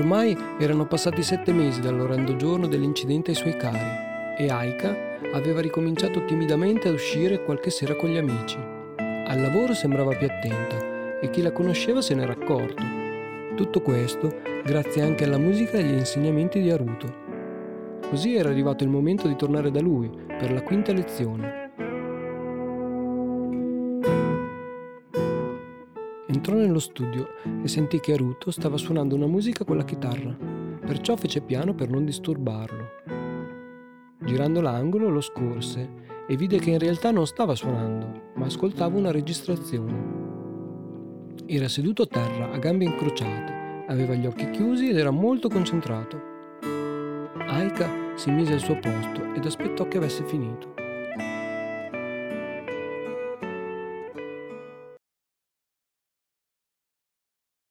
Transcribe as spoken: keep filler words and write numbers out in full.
Ormai erano passati sette mesi dall'orrendo giorno dell'incidente ai suoi cari e Aika aveva ricominciato timidamente ad uscire qualche sera con gli amici. Al lavoro sembrava più attenta e chi la conosceva se n'era accorto. Tutto questo grazie anche alla musica e agli insegnamenti di Haruto. Così era arrivato il momento di tornare da lui per la quinta lezione. Entrò nello studio e sentì che Haruto stava suonando una musica con la chitarra, perciò fece piano per non disturbarlo. Girando l'angolo lo scorse e vide che in realtà non stava suonando, ma ascoltava una registrazione. Era seduto a terra a gambe incrociate, aveva gli occhi chiusi ed era molto concentrato. Aika si mise al suo posto ed aspettò che avesse finito.